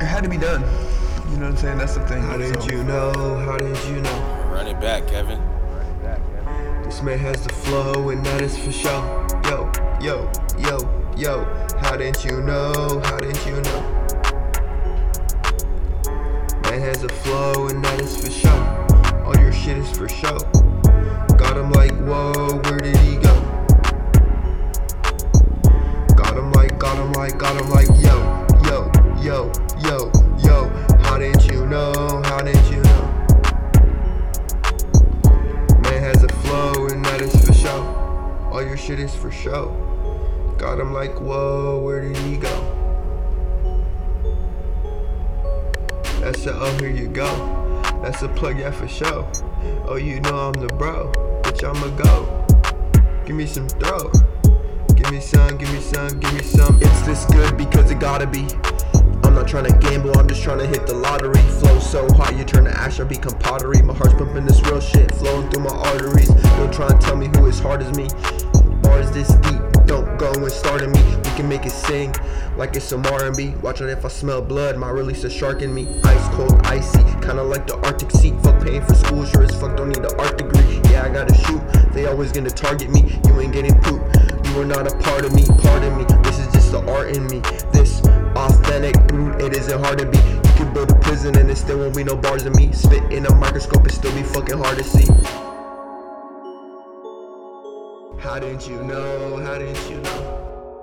had to be done. You know what I'm saying? That's the thing. How didn't you know? How didn't you know? Run it back, Kevin. This man has the flow, and that is for sure. Yo, yo, yo, yo. How didn't you know? How didn't you know? Man has a flow, and that is for sure. All your shit is for show. Got him like, whoa, where did he go? Got him like, yo, yo, yo, yo, yo. How didn't you know? How didn't you know? Man has a flow, and that is for show. All your shit is for show. Got him like, whoa, where did he go? That's a, oh, here you go. That's a plug, yeah, for show. Oh, you know I'm the bro. Bitch, I'ma go. Give me some throw. Give me some, give me some, give me some. It's this good because it gotta be. I'm not trying to gamble, I'm just trying to hit the lottery. Flow so hot, you turn to ash or become pottery. My heart's pumping this real shit, flowing through my arteries. Don't try and tell me who as hard as me. Bars this deep, don't go and start in me. We can make it sing like it's some R&B. Watching if I smell blood, might release a shark in me. Ice cold, icy, kinda like the Arctic Sea. Fuck paying for school, sure as fuck don't need an art degree. Yeah, I gotta shoot, they always gonna target me. You ain't getting poop, you are not a part of me. Pardon me, this is just the art in me. This authentic brute, it isn't hard to be. You can build a prison and it still won't be no bars in me. Spit in a microscope, it still be fucking hard to see. How didn't you know? How didn't you know?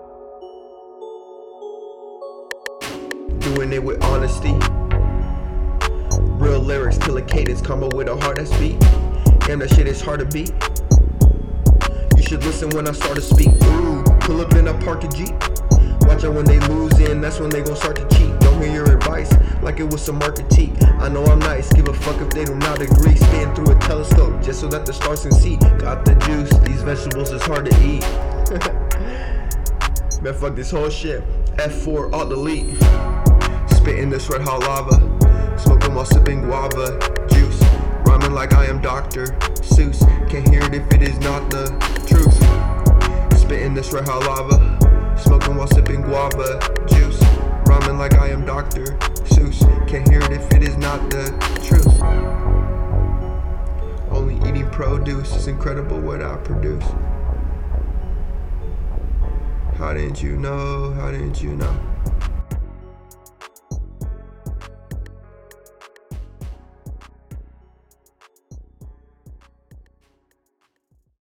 Doing it with honesty. Real lyrics, kill a cadence, combo with a heart that's beat. Damn, that shit is hard to beat. You should listen when I start to speak. Ooh, pull up in a park a Jeep. Watch out when they lose in, that's when they gon' start to cheat. Don't hear your advice like it was some market tea. I know I'm nice, give a fuck if they do not agree. Spin through a telescope just so that the stars can see. Got the juice, these vegetables is hard to eat. Man, fuck this whole shit. F4, alt delete. Spitting this red hot lava. Smoking while sipping guava juice. Rhyming like I am Dr. Seuss. Can't hear it if it is not the truth. Spitting this red hot lava. Smoking while sipping guava juice. Rhyming like I am Dr. Seuss. Can't hear it if it is not the truth. Only eating produce, it's incredible what I produce. How didn't you know? How didn't you know?